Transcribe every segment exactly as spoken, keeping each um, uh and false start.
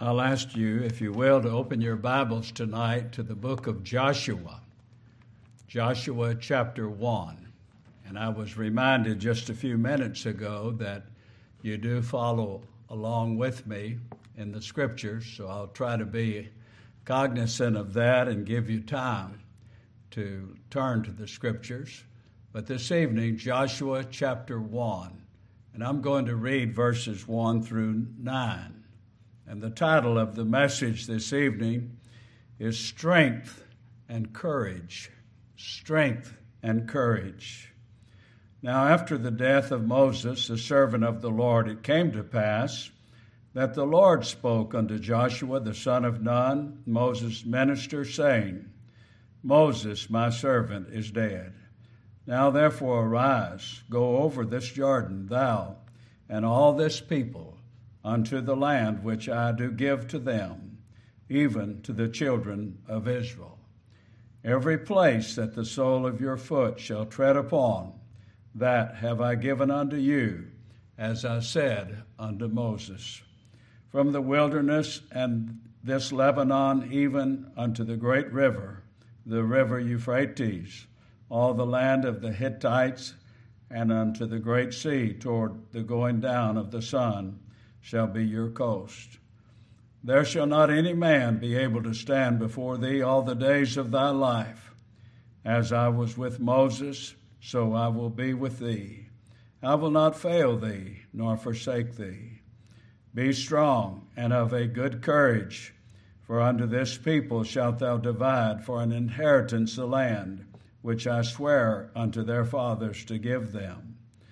I'll ask you, if you will, to open your Bibles tonight to the book of Joshua, Joshua chapter one. And I was reminded just a few minutes ago that you do follow along with me in the scriptures, so I'll try to be cognizant of that and give you time to turn to the scriptures. But this evening, Joshua chapter one, and I'm going to read verses one through nine. And the title of the message this evening is Strength and Courage. Strength and Courage. Now, after the death of Moses, the servant of the Lord, it came to pass that the Lord spoke unto Joshua, the son of Nun, Moses' minister, saying, Moses, my servant, is dead. Now therefore arise, go over this Jordan, thou and all this people, unto the land which I do give to them, even to the children of Israel. Every place that the sole of your foot shall tread upon, that have I given unto you, as I said unto Moses. From the wilderness and this Lebanon, even unto the great river, the river Euphrates, all the land of the Hittites, and unto the great sea toward the going down of the sun, shall be your coast. There shall not any man be able to stand before thee all the days of thy life. As I was with Moses, so I will be with thee. I will not fail thee, nor forsake thee. Be strong and of a good courage, for unto this people shalt thou divide for an inheritance the land, which I swear unto their fathers to give them.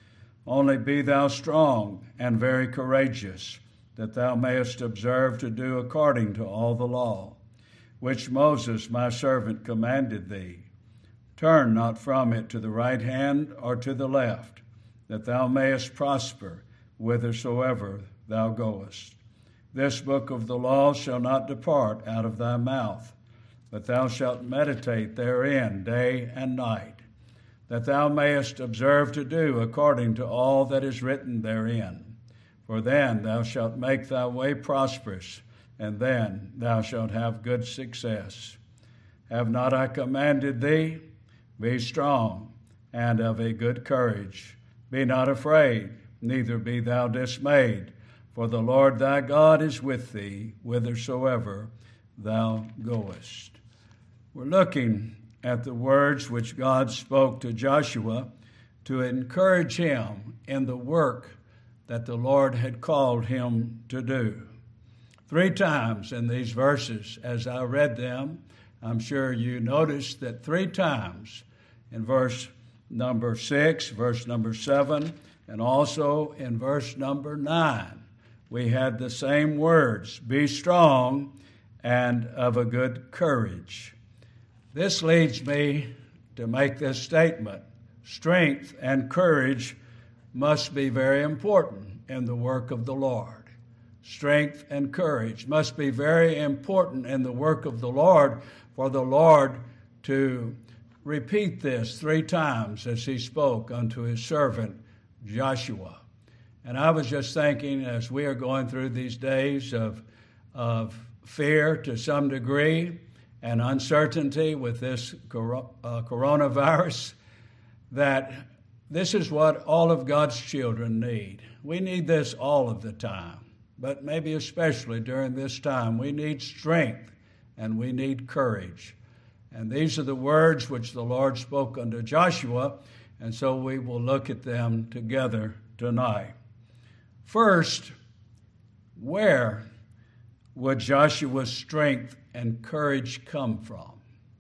Only be thou strong and very courageous, that thou mayest observe to do according to all the law, which Moses my servant commanded thee. Turn not from it to the right hand or to the left, that thou mayest prosper whithersoever thou goest. This book of the law shall not depart out of thy mouth, but thou shalt meditate therein day and night, that thou mayest observe to do according to all that is written therein. For then thou shalt make thy way prosperous, and then thou shalt have good success. Have not I commanded thee? Be strong and of a good courage. Be not afraid, neither be thou dismayed, for the Lord thy God is with thee whithersoever thou goest. We're looking at the words which God spoke to Joshua to encourage him in the work that the Lord had called him to do. Three times in these verses, as I read them, I'm sure you noticed that three times in verse number six, verse number seven, and also in verse number nine, we had the same words, be strong and of a good courage. This leads me to make this statement. Strength and courage must be very important in the work of the Lord. Strength and courage must be very important in the work of the Lord for the Lord to repeat this three times as he spoke unto his servant Joshua. And I was just thinking, as we are going through these days of, of fear to some degree, and uncertainty with this uh, coronavirus, that this is what all of God's children need. We need this all of the time, but maybe especially during this time. We need strength and we need courage. And these are the words which the Lord spoke unto Joshua, and so we will look at them together tonight. First, where would Joshua's strength and courage come from?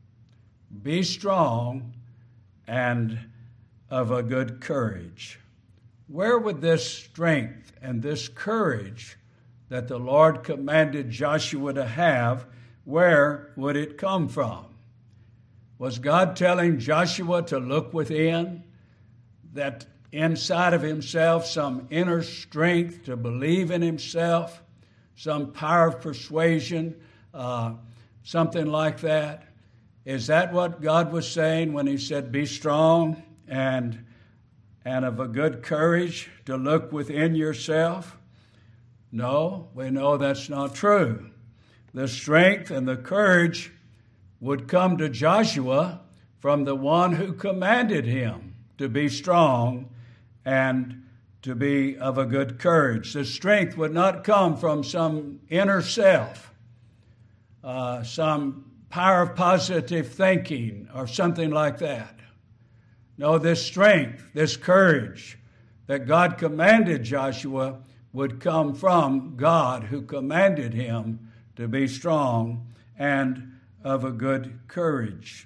Be strong and of a good courage. Where would this strength and this courage that the Lord commanded Joshua to have, where would it come from? Was God telling Joshua to look within, that inside of himself, some inner strength to believe in himself, some power of persuasion, uh, something like that? Is that what God was saying when he said, be strong and, and of a good courage, to look within yourself? No, we know that's not true. The strength and the courage would come to Joshua from the one who commanded him to be strong and to be of a good courage. The strength would not come from some inner self, uh, some power of positive thinking or something like that. No, this strength, this courage that God commanded Joshua would come from God who commanded him to be strong and of a good courage.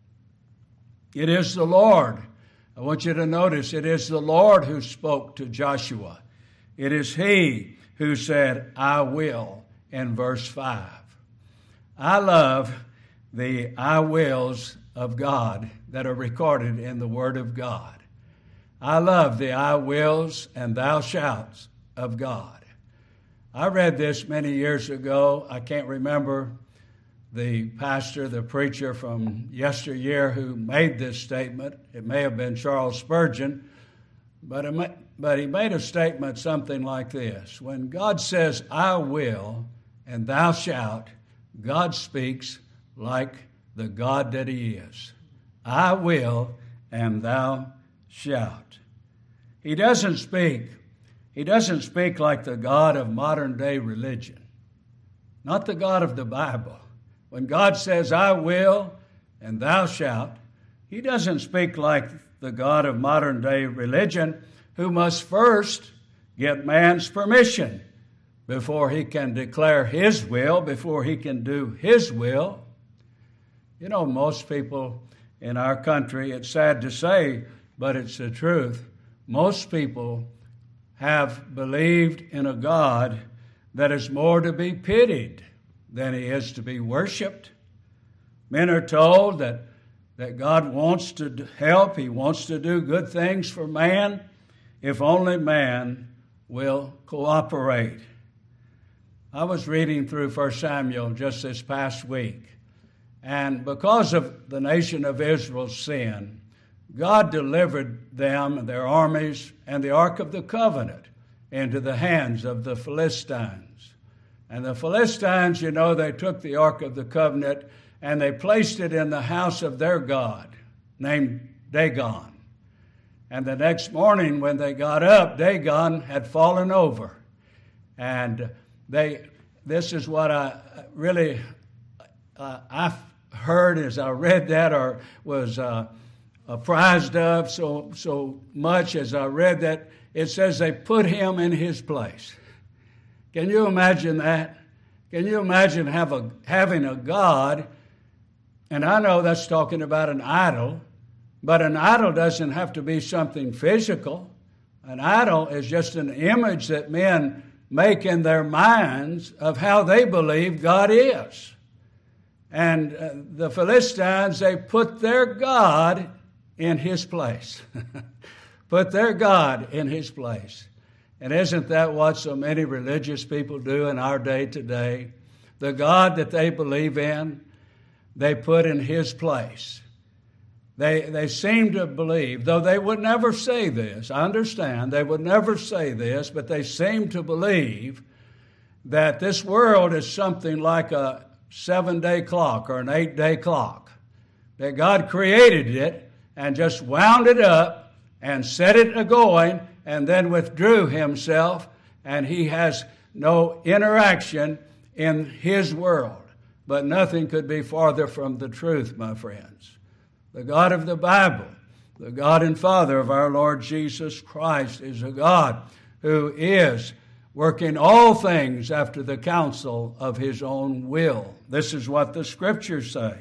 It is the Lord. I want you to notice it is the Lord who spoke to Joshua. It is He who said, I will, in verse five. I love the I wills of God that are recorded in the Word of God. I love the I wills and thou shalt of God. I read this many years ago. I can't remember the pastor, the preacher from yesteryear who made this statement. It may have been Charles Spurgeon, but, it, but he made a statement something like this. When God says, I will and thou shalt, God speaks like the God that He is. I will and thou shalt. He doesn't speak. He doesn't speak like the God of modern day religion, not the God of the Bible. When God says, I will and thou shalt, He doesn't speak like the God of modern day religion, who must first get man's permission before he can declare His will, before he can do His will. You know, most people in our country, it's sad to say, but it's the truth, most people have believed in a God that is more to be pitied than He is to be worshiped. Men are told that, that God wants to help, He wants to do good things for man, if only man will cooperate. I was reading through First Samuel just this past week, and because of the nation of Israel's sin, God delivered them and their armies and the Ark of the Covenant into the hands of the Philistines. And the Philistines, you know, they took the Ark of the Covenant and they placed it in the house of their god named Dagon. And the next morning when they got up, Dagon had fallen over. And they, this is what I really, uh, I heard as I read that, or was uh, apprised of so, so much as I read that. It says they put him in his place. Can you imagine that? Can you imagine have a, having a God, and I know that's talking about an idol, but an idol doesn't have to be something physical. An idol is just an image that men make in their minds of how they believe God is. And uh, the Philistines, they put their God in His place. Put their God in His place. And isn't that what so many religious people do in our day today? The God that they believe in, they put in His place. They, they seem to believe, though they would never say this, I understand, they would never say this, but they seem to believe that this world is something like a seven-day clock or an eight-day clock. That God created it and just wound it up and set it a-going and then withdrew Himself, and He has no interaction in His world. But nothing could be farther from the truth, my friends. The God of the Bible, the God and Father of our Lord Jesus Christ, is a God who is working all things after the counsel of His own will. This is what the Scriptures say.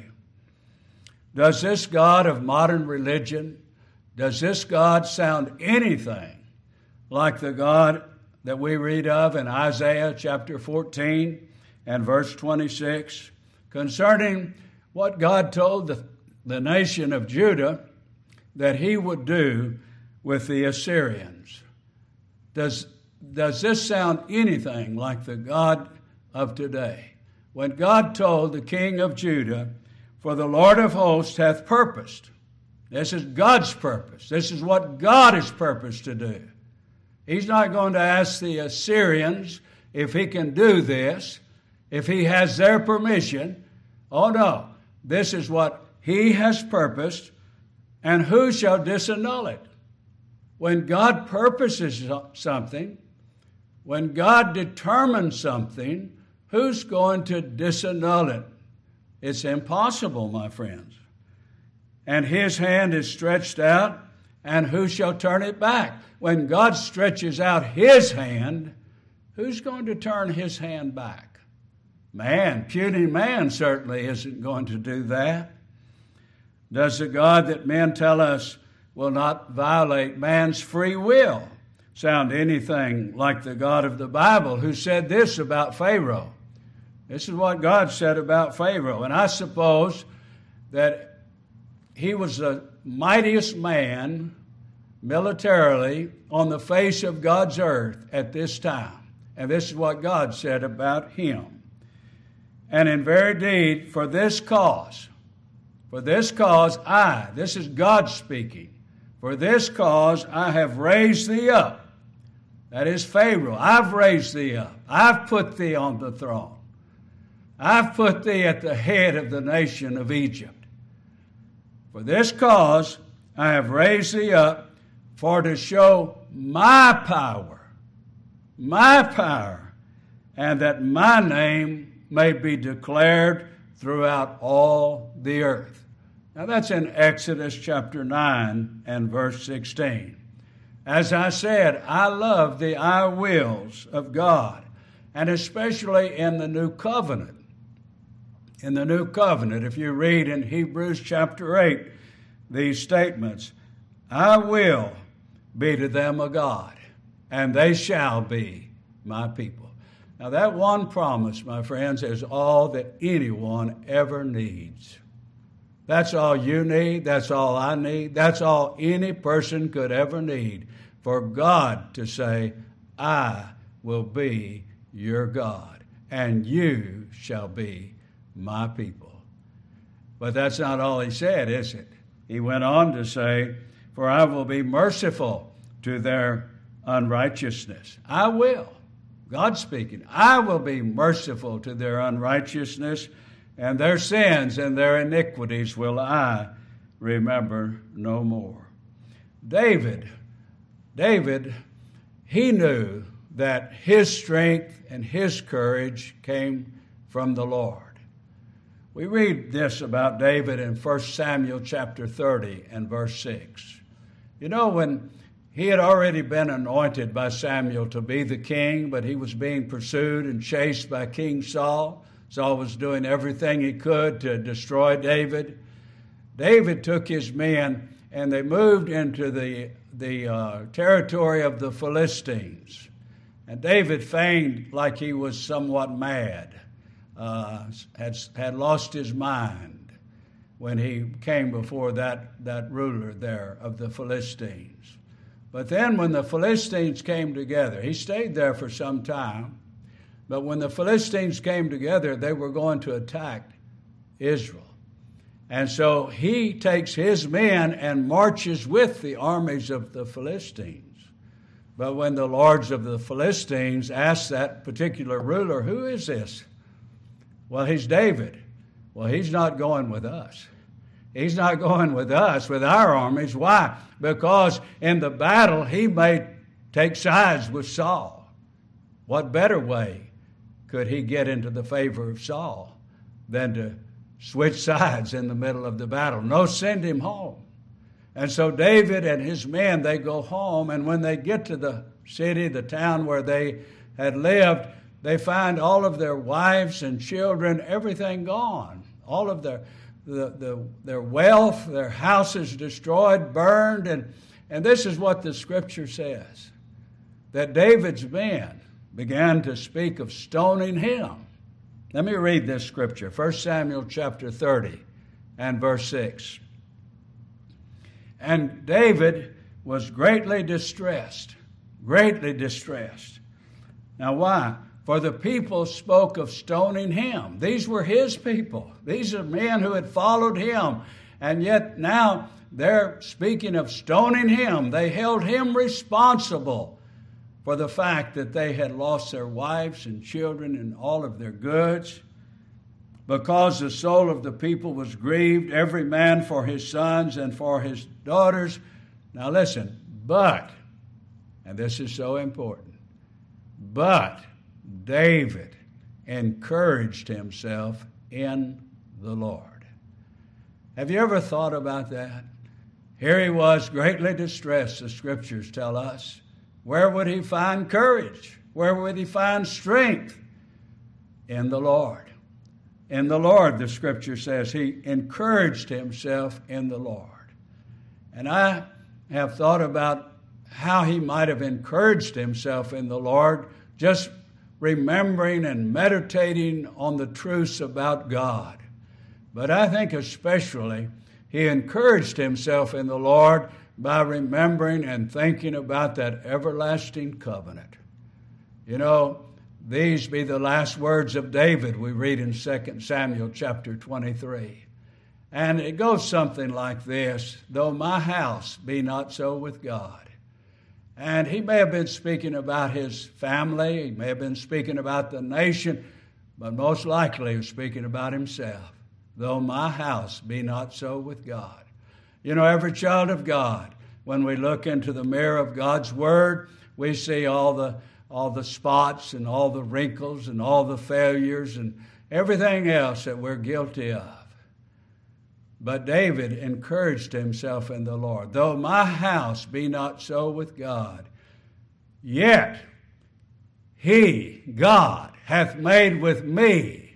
Does this God of modern religion, does this God sound anything like the God that we read of in Isaiah chapter fourteen and verse twenty-six concerning what God told the, the nation of Judah that He would do with the Assyrians? Does, does this sound anything like the God of today? When God told the king of Judah, for the Lord of hosts hath purposed. This is God's purpose. This is what God has purposed to do. He's not going to ask the Assyrians if he can do this, if he has their permission. Oh no, this is what he has purposed, and who shall disannul it? When God purposes something, when God determines something, who's going to disannul it? It's impossible, my friends. And his hand is stretched out, and who shall turn it back? When God stretches out his hand, who's going to turn his hand back? Man, puny man certainly isn't going to do that. Does the God that men tell us will not violate man's free will sound anything like the God of the Bible, who said this about Pharaoh? This is what God said about Pharaoh. And I suppose that he was the mightiest man militarily on the face of God's earth at this time. And this is what God said about him. And in very deed, for this cause, for this cause I, this is God speaking, for this cause I have raised thee up. That is Pharaoh. I've raised thee up. I've put thee on the throne. I've put thee at the head of the nation of Egypt. For this cause I have raised thee up, for to show my power, my power, and that my name may be declared throughout all the earth. Now that's in Exodus chapter nine and verse sixteen. As I said, I love the I wills of God, and especially in the New Covenant. In the New Covenant, if you read in Hebrews chapter eight, these statements, I will be to them a God, and they shall be my people. Now that one promise, my friends, is all that anyone ever needs. That's all you need. That's all I need. That's all any person could ever need, for God to say, I will be your God, and you shall be my people. But that's not all he said, is it? He went on to say, for I will be merciful to their unrighteousness. I will. God speaking. I will be merciful to their unrighteousness, and their sins and their iniquities will I remember no more. David, David, he knew that his strength and his courage came from the Lord. We read this about David in First Samuel chapter thirty and verse six. You know, when he had already been anointed by Samuel to be the king, but he was being pursued and chased by King Saul. Saul was doing everything he could to destroy David. David took his men and they moved into the, the uh, territory of the Philistines. And David feigned like he was somewhat mad. Uh, had, had lost his mind when he came before that, that ruler there of the Philistines. But then when the Philistines came together, he stayed there for some time, but when the Philistines came together, they were going to attack Israel. And so he takes his men and marches with the armies of the Philistines. But when the lords of the Philistines asked that particular ruler, who is this? Well, he's David. Well, he's not going with us. He's not going with us, with our armies. Why? Because in the battle, he may take sides with Saul. What better way could he get into the favor of Saul than to switch sides in the middle of the battle? No, send him home. And so David and his men, they go home, and when they get to the city, the town where they had lived, they find all of their wives and children, everything gone. All of their the, the, their wealth, their houses destroyed, burned. And, and this is what the Scripture says, that David's men began to speak of stoning him. Let me read this Scripture, First Samuel chapter thirty and verse six. And David was greatly distressed, greatly distressed. Now why? For the people spoke of stoning him. These were his people. These are men who had followed him. And yet now they're speaking of stoning him. They held him responsible for the fact that they had lost their wives and children and all of their goods. Because the soul of the people was grieved, every man for his sons and for his daughters. Now listen, but, and this is so important, but David encouraged himself in the Lord. Have you ever thought about that? Here he was greatly distressed, the scriptures tell us. Where would he find courage? Where would he find strength? In the Lord. In the Lord, the scripture says, he encouraged himself in the Lord. And I have thought about how he might have encouraged himself in the Lord, just remembering and meditating on the truths about God. But I think especially he encouraged himself in the Lord by remembering and thinking about that everlasting covenant. You know, these be the last words of David we read in Second Samuel chapter twenty-three. And it goes something like this, though my house be not so with God. And he may have been speaking about his family, he may have been speaking about the nation, but most likely he was speaking about himself. Though my house be not so with God. You know, every child of God, when we look into the mirror of God's Word, we see all the all the spots and all the wrinkles and all the failures and everything else that we're guilty of. But David encouraged himself in the Lord. Though my house be not so with God, yet he, God, hath made with me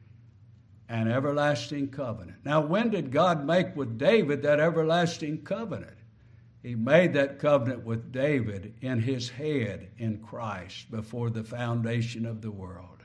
an everlasting covenant. Now, when did God make with David that everlasting covenant? He made that covenant with David in his head in Christ before the foundation of the world.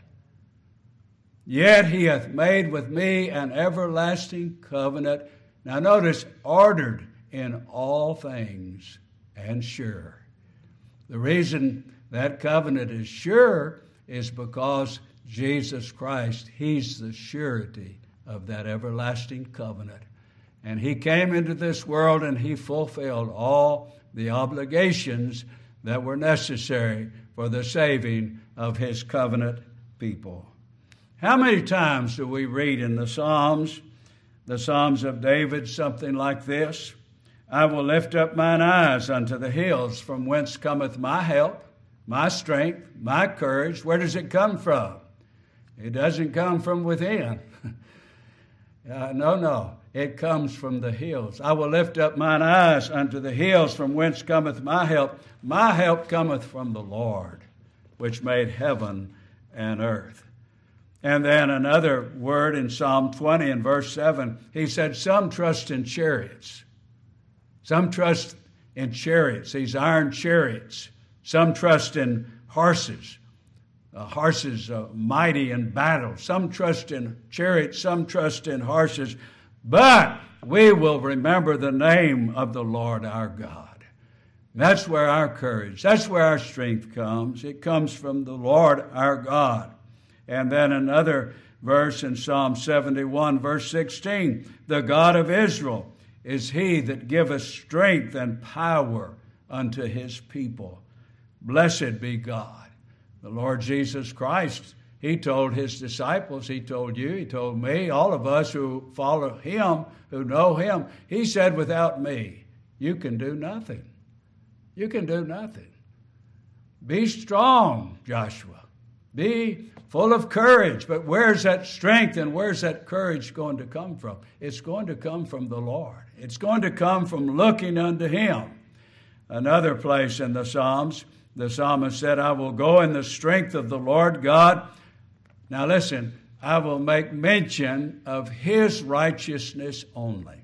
Yet he hath made with me an everlasting covenant. Now notice, ordered in all things and sure. The reason that covenant is sure is because Jesus Christ, he's the surety of that everlasting covenant. And he came into this world and he fulfilled all the obligations that were necessary for the saving of his covenant people. How many times do we read in the Psalms, the Psalms of David, something like this? I will lift up mine eyes unto the hills, from whence cometh my help, my strength, my courage. Where does it come from? It doesn't come from within. uh, no, no. It comes from the hills. I will lift up mine eyes unto the hills, from whence cometh my help. My help cometh from the Lord, which made heaven and earth. And then another word in Psalm twenty and verse seven, he said, some trust in chariots. Some trust in chariots, these iron chariots. Some trust in horses, uh, horses uh, mighty in battle. Some trust in chariots, some trust in horses. But we will remember the name of the Lord our God. That's where our courage, that's where our strength comes. It comes from the Lord our God. And then another verse in Psalm seventy-one, verse sixteen, the God of Israel is he that giveth strength and power unto his people. Blessed be God. The Lord Jesus Christ, he told his disciples, he told you, he told me, all of us who follow him, who know him, he said, without me, you can do nothing. You can do nothing. Be strong, Joshua. Be full of courage. But where's that strength and where's that courage going to come from? It's going to come from the Lord. It's going to come from looking unto him. Another place in the Psalms, the psalmist said, I will go in the strength of the Lord God. Now listen, I will make mention of his righteousness only.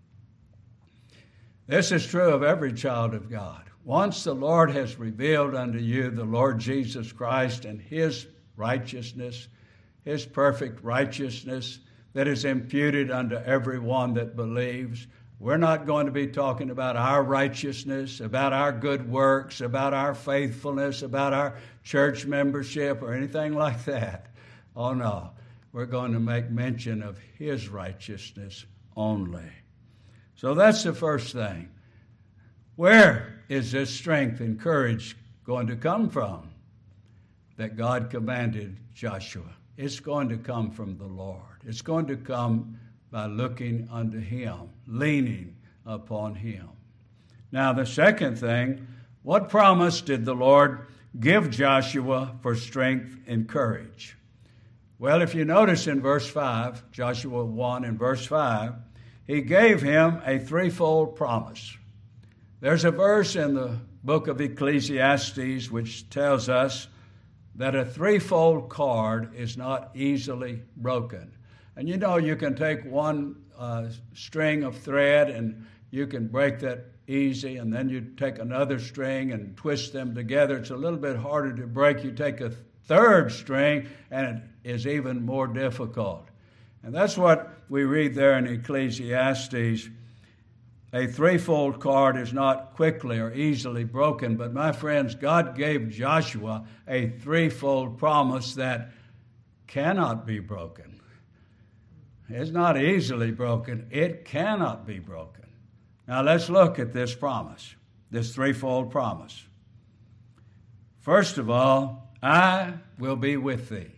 This is true of every child of God. Once the Lord has revealed unto you the Lord Jesus Christ and his righteousness, his perfect righteousness that is imputed unto everyone that believes, we're not going to be talking about our righteousness, about our good works, about our faithfulness, about our church membership or anything like that. Oh no, we're going to make mention of his righteousness only. So that's the first thing. Where is this strength and courage going to come from that God commanded Joshua? It's going to come from the Lord. It's going to come by looking unto him, leaning upon him. Now, the second thing, what promise did the Lord give Joshua for strength and courage? Well, if you notice in verse five, Joshua one and verse five, he gave him a threefold promise. There's a verse in the book of Ecclesiastes which tells us that a threefold cord is not easily broken. And you know, you can take one uh, string of thread and you can break that easy, and then you take another string and twist them together. It's a little bit harder to break. You take a third string and it is even more difficult. And that's what we read there in Ecclesiastes. A threefold cord is not quickly or easily broken, but my friends, God gave Joshua a threefold promise that cannot be broken. It's not easily broken. It cannot be broken. Now let's look at this promise, this threefold promise. First of all, I will be with thee.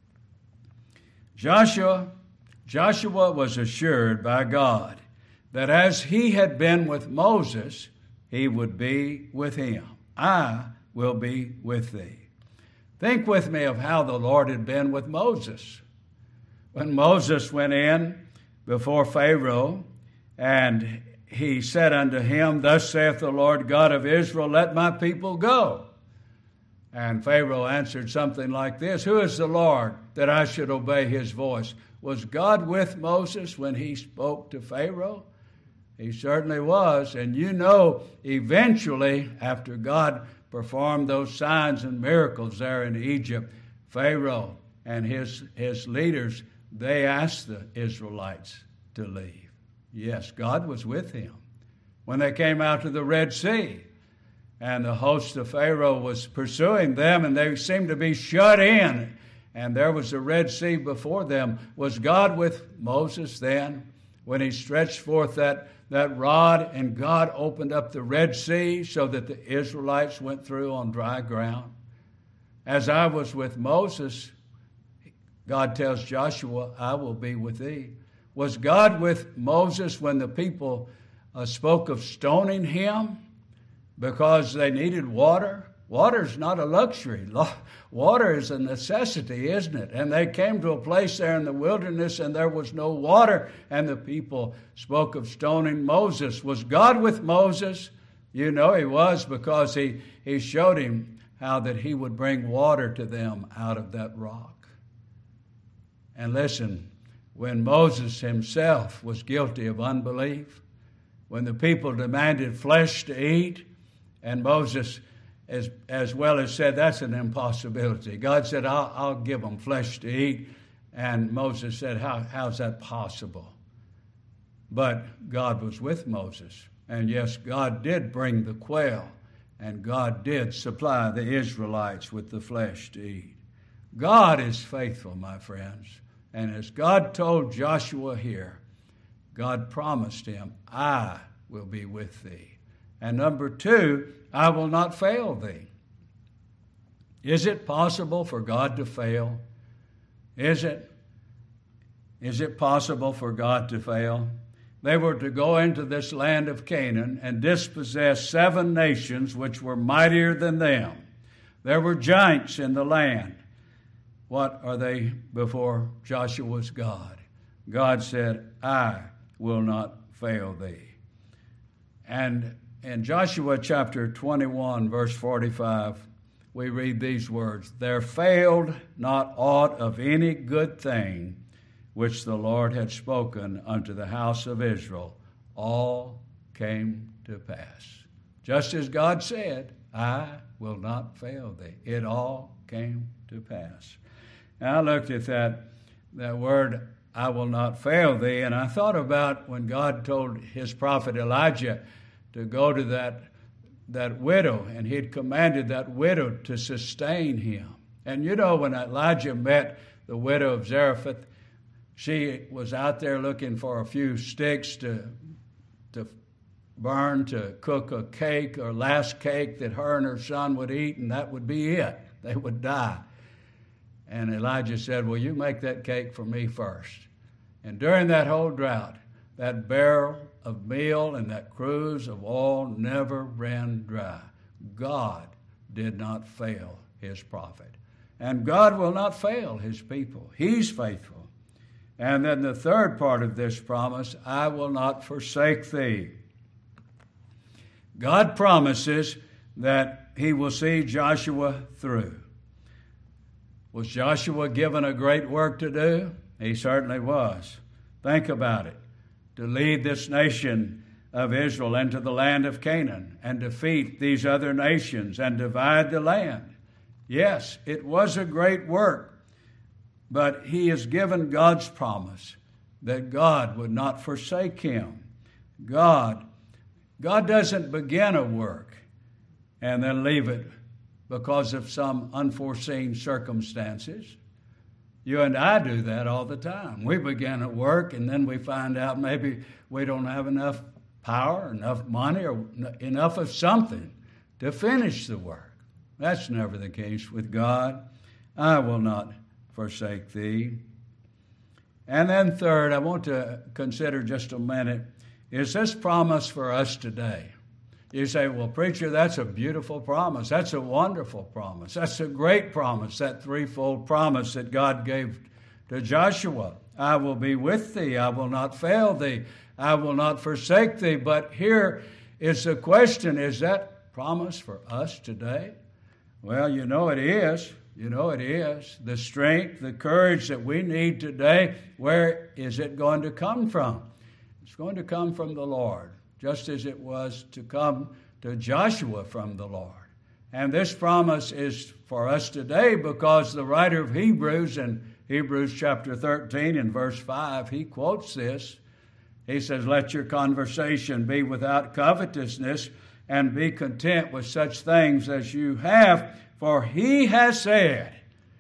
Joshua, Joshua was assured by God that as he had been with Moses, he would be with him. I will be with thee. Think with me of how the Lord had been with Moses. When Moses went in before Pharaoh, and he said unto him, Thus saith the Lord God of Israel, let my people go. And Pharaoh answered something like this, Who is the Lord that I should obey his voice? Was God with Moses when he spoke to Pharaoh? He certainly was. And you know, eventually, after God performed those signs and miracles there in Egypt, Pharaoh and his, his leaders, they asked the Israelites to leave. Yes, God was with him. When they came out to the Red Sea, and the host of Pharaoh was pursuing them, and they seemed to be shut in, and there was the Red Sea before them. Was God with Moses then when he stretched forth that, that rod, and God opened up the Red Sea so that the Israelites went through on dry ground? As I was with Moses, God tells Joshua, I will be with thee. Was God with Moses when the people uh, spoke of stoning him because they needed water? Water is not a luxury. Water is a necessity, isn't it? And they came to a place there in the wilderness and there was no water, and the people spoke of stoning Moses. Was God with Moses? You know he was, because he, he showed him how that he would bring water to them out of that rock. And listen, when Moses himself was guilty of unbelief, when the people demanded flesh to eat, and Moses as, as well as said, that's an impossibility. God said, I'll, I'll give them flesh to eat. And Moses said, How, how's that possible? But God was with Moses. And yes, God did bring the quail, and God did supply the Israelites with the flesh to eat. God is faithful, my friends. And as God told Joshua here, God promised him, I will be with thee. And number two, I will not fail thee. Is it possible for God to fail? Is it? Is it possible for God to fail? They were to go into this land of Canaan and dispossess seven nations which were mightier than them. There were giants in the land. What are they before Joshua's God? God said, I will not fail thee. And in Joshua chapter twenty-one, verse forty-five, we read these words, There failed not aught of any good thing which the Lord had spoken unto the house of Israel. All came to pass. Just as God said, I will not fail thee. It all came to pass. Now I looked at that, that word, I will not fail thee, and I thought about when God told his prophet Elijah to go to that, that widow, and he'd commanded that widow to sustain him. And you know, when Elijah met the widow of Zarephath, she was out there looking for a few sticks to, to burn to cook a cake or last cake that her and her son would eat, and that would be it. They would die. And Elijah said, well, you make that cake for me first. And during that whole drought, that barrel of meal and that cruse of oil never ran dry. God did not fail his prophet. And God will not fail his people. He's faithful. And then the third part of this promise, I will not forsake thee. God promises that he will see Joshua through. Was Joshua given a great work to do? He certainly was. Think about it. To lead this nation of Israel into the land of Canaan and defeat these other nations and divide the land. Yes, it was a great work, but he is given God's promise that God would not forsake him. God, God doesn't begin a work and then leave it because of some unforeseen circumstances. You and I do that all the time. We begin at work and then we find out maybe we don't have enough power, enough money, or enough of something to finish the work. That's never the case with God. I will not forsake thee. And then third, I want to consider just a minute, is this promise for us today? You say, well, preacher, that's a beautiful promise. That's a wonderful promise. That's a great promise, that threefold promise that God gave to Joshua. I will be with thee. I will not fail thee. I will not forsake thee. But here is the question, is that promise for us today? Well, you know it is. You know it is. The strength, the courage that we need today, where is it going to come from? It's going to come from the Lord, just as it was to come to Joshua from the Lord. And this promise is for us today because the writer of Hebrews in Hebrews chapter thirteen and verse five, he quotes this. He says, let your conversation be without covetousness and be content with such things as you have, for he has said.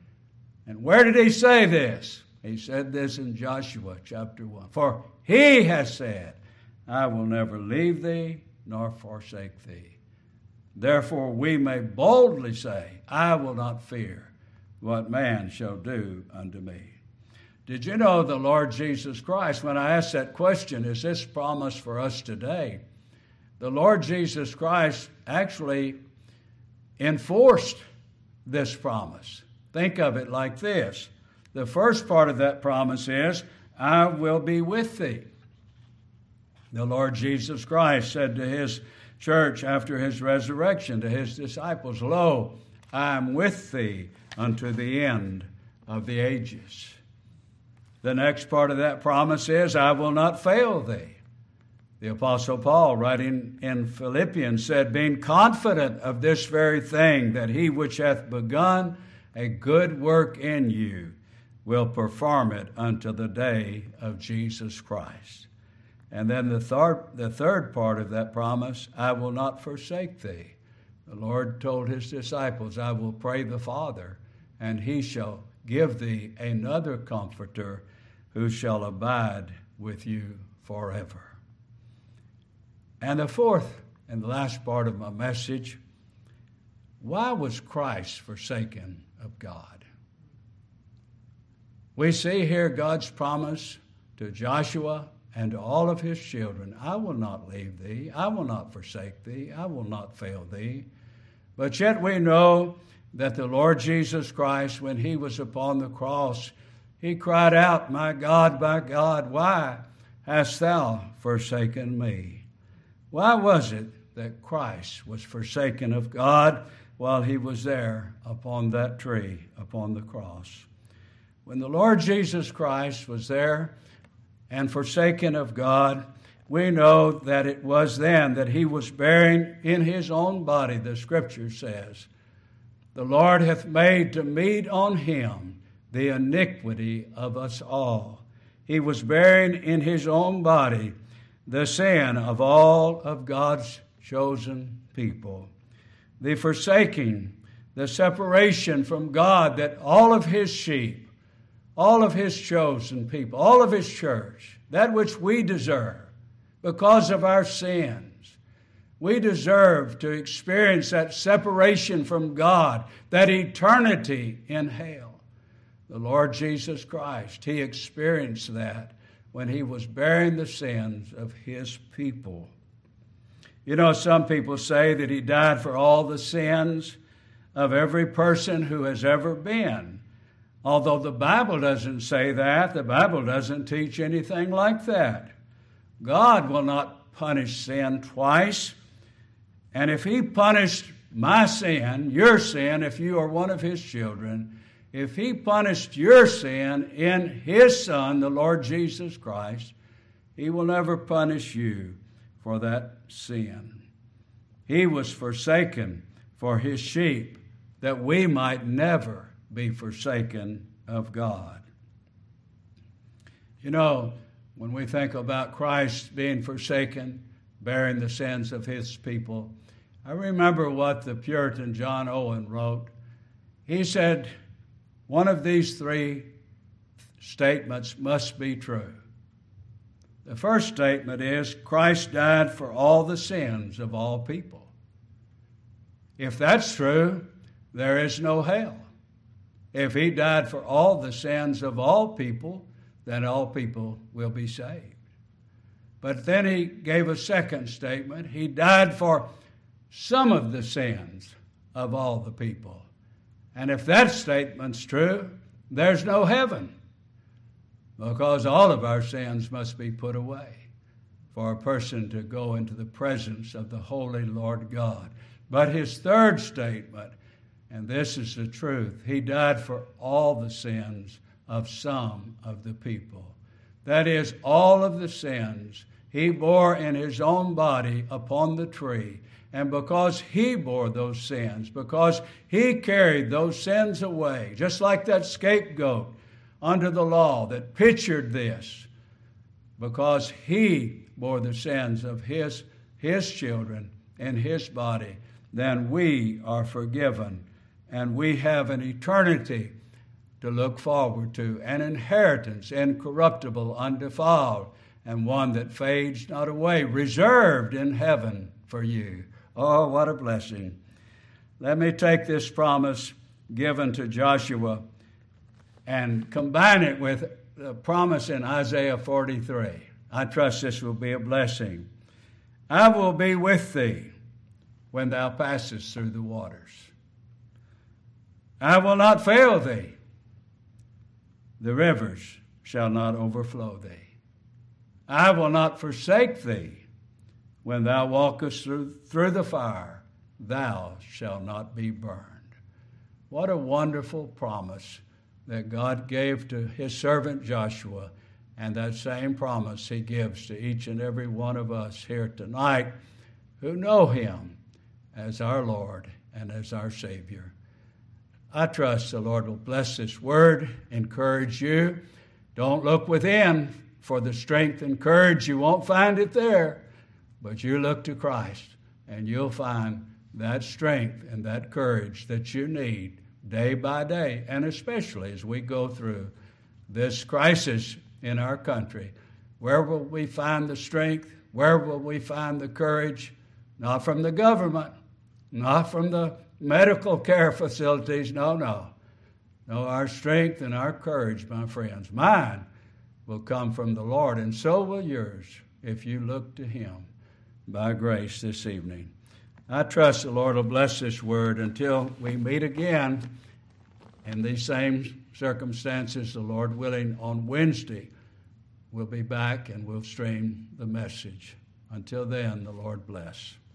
And where did he say this? He said this in Joshua chapter one. For he has said, I will never leave thee nor forsake thee. Therefore we may boldly say, I will not fear what man shall do unto me. Did you know the Lord Jesus Christ, when I asked that question, is this promise for us today? The Lord Jesus Christ actually enforced this promise. Think of it like this. The first part of that promise is, I will be with thee. The Lord Jesus Christ said to his church after his resurrection, to his disciples, lo, I am with thee unto the end of the ages. The next part of that promise is, I will not fail thee. The Apostle Paul, writing in Philippians, said, being confident of this very thing, that he which hath begun a good work in you will perform it unto the day of Jesus Christ. And then the third, the third part of that promise, I will not forsake thee. The Lord told his disciples, I will pray the Father, and he shall give thee another comforter who shall abide with you forever. And the fourth and the last part of my message, why was Christ forsaken of God? We see here God's promise to Joshua and to all of his children, I will not leave thee, I will not forsake thee, I will not fail thee. But yet we know that the Lord Jesus Christ, when he was upon the cross, he cried out, my God, my God, why hast thou forsaken me? Why was it that Christ was forsaken of God while he was there upon that tree, upon the cross? When the Lord Jesus Christ was there and forsaken of God, we know that it was then that he was bearing in his own body, the Scripture says, the Lord hath made to meet on him the iniquity of us all. He was bearing in his own body the sin of all of God's chosen people. The forsaking, the separation from God that all of his sheep, all of his chosen people, all of his church, that which we deserve because of our sins, We deserve to experience that separation from God, that eternity in hell. The Lord Jesus Christ, he experienced that when he was bearing the sins of his people. You know, some people say that he died for all the sins of every person who has ever been. Although the Bible doesn't say that, the Bible doesn't teach anything like that. God will not punish sin twice. And if he punished my sin, your sin, if you are one of his children, if he punished your sin in his Son, the Lord Jesus Christ, he will never punish you for that sin. He was forsaken for his sheep, that we might never be forsaken of God. You know, when we think about Christ being forsaken, bearing the sins of his people, I remember what the Puritan John Owen wrote. He said, one of these three statements must be true. The first statement is, Christ died for all the sins of all people. If that's true, there is no hell. If he died for all the sins of all people, then all people will be saved. But then he gave a second statement. He died for some of the sins of all the people. And if that statement's true, there's no heaven, because all of our sins must be put away for a person to go into the presence of the holy Lord God. But his third statement, and this is the truth, he died for all the sins of some of the people. That is, all of the sins he bore in his own body upon the tree. And because he bore those sins, because he carried those sins away, just like that scapegoat under the law that pictured this, because he bore the sins of his, his children in his body, then we are forgiven, and we have an eternity to look forward to, an inheritance incorruptible, undefiled, and one that fades not away, reserved in heaven for you. Oh, what a blessing. Let me take this promise given to Joshua and combine it with the promise in Isaiah forty-three. I trust this will be a blessing. I will be with thee when thou passest through the waters. I will not fail thee. The rivers shall not overflow thee. I will not forsake thee. When thou walkest through, through the fire, thou shalt not be burned. What a wonderful promise that God gave to his servant Joshua, and that same promise he gives to each and every one of us here tonight who know him as our Lord and as our Savior. I trust the Lord will bless this word, encourage you. Don't look within for the strength and courage. You won't find it there. But you look to Christ, and you'll find that strength and that courage that you need day by day, and especially as we go through this crisis in our country. Where will we find the strength? Where will we find the courage? Not from the government, not from the medical care facilities. No, no. No, our strength and our courage, my friends, mine will come from the Lord, and so will yours if you look to him by grace this evening. I trust the Lord will bless this word until we meet again in these same circumstances, the Lord willing, on Wednesday. We'll be back and we'll stream the message. Until then, the Lord bless.